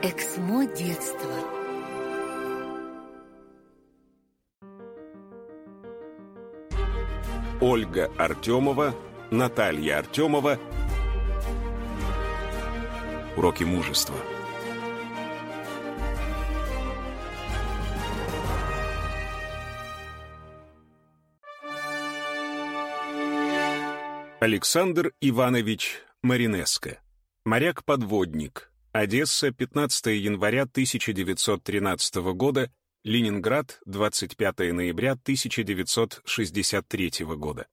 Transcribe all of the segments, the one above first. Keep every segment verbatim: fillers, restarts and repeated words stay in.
Эксмо детства. Ольга Артемова, Наталья Артемова. Уроки мужества. Александр Иванович Маринеско. Моряк-подводник. Одесса, пятнадцатого января тысяча девятьсот тринадцатого года, Ленинград, двадцать пятого ноября тысяча девятьсот шестьдесят третьего года.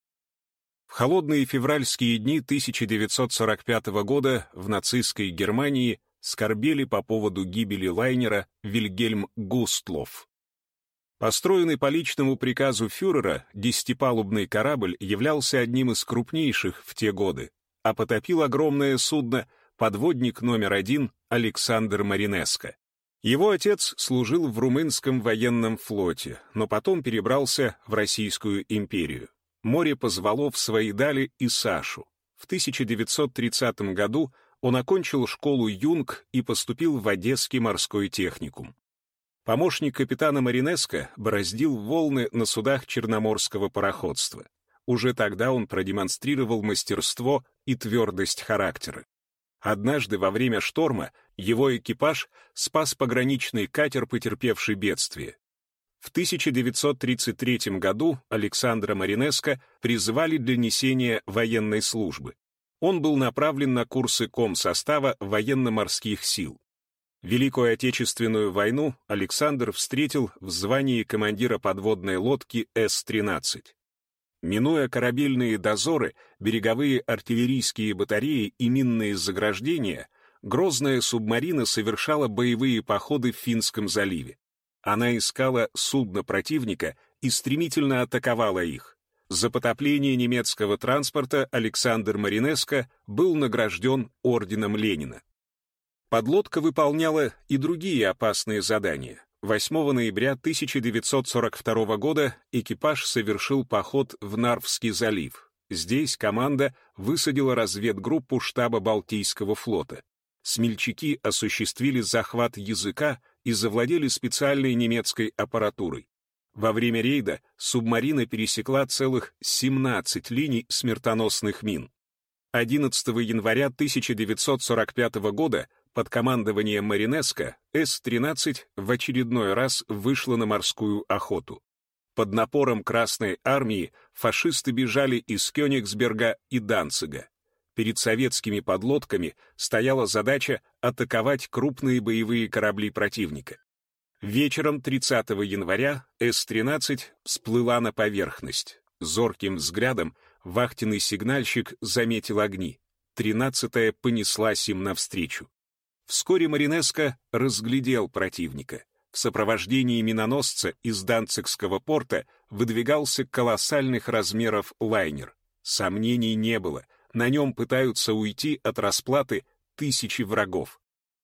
В холодные февральские дни тысяча девятьсот сорок пятого года в нацистской Германии скорбели по поводу гибели лайнера «Вильгельм Густлов». Построенный по личному приказу фюрера, десятипалубный корабль являлся одним из крупнейших в те годы, а потопил огромное судно подводник номер один Александр Маринеско. Его отец служил в румынском военном флоте, но потом перебрался в Российскую империю. Море позвало в свои дали и Сашу. В тысяча девятьсот тридцатом году он окончил школу «Юнг» и поступил в Одесский морской техникум. Помощник капитана Маринеско бороздил волны на судах черноморского пароходства. Уже тогда он продемонстрировал мастерство и твердость характера. Однажды во время шторма его экипаж спас пограничный катер, потерпевший бедствие. В тысяча девятьсот тридцать третьем году Александра Маринеско призывали для несения военной службы. Он был направлен на курсы комсостава военно-морских сил. Великую Отечественную войну Александр встретил в звании командира подводной лодки С тринадцать. Минуя корабельные дозоры, береговые артиллерийские батареи и минные заграждения, грозная субмарина совершала боевые походы в Финском заливе. Она искала судно противника и стремительно атаковала их. За потопление немецкого транспорта Александр Маринеско был награжден орденом Ленина. Подлодка выполняла и другие опасные задания. восьмого ноября тысяча девятьсот сорок второго года экипаж совершил поход в Нарвский залив. Здесь команда высадила разведгруппу штаба Балтийского флота. Смельчаки осуществили захват языка и завладели специальной немецкой аппаратурой. Во время рейда субмарина пересекла целых семнадцать линий смертоносных мин. одиннадцатого января тысяча девятьсот сорок пятого года под командованием Маринеско С тринадцать в очередной раз вышла на морскую охоту. Под напором Красной армии фашисты бежали из Кёнигсберга и Данцига. Перед советскими подлодками стояла задача атаковать крупные боевые корабли противника. Вечером тридцатого января С тринадцать всплыла на поверхность. Зорким взглядом вахтенный сигнальщик заметил огни. тринадцатая понеслась им навстречу. Вскоре Маринеско разглядел противника. В сопровождении миноносца из Данцигского порта выдвигался колоссальных размеров лайнер. Сомнений не было, на нем пытаются уйти от расплаты тысячи врагов.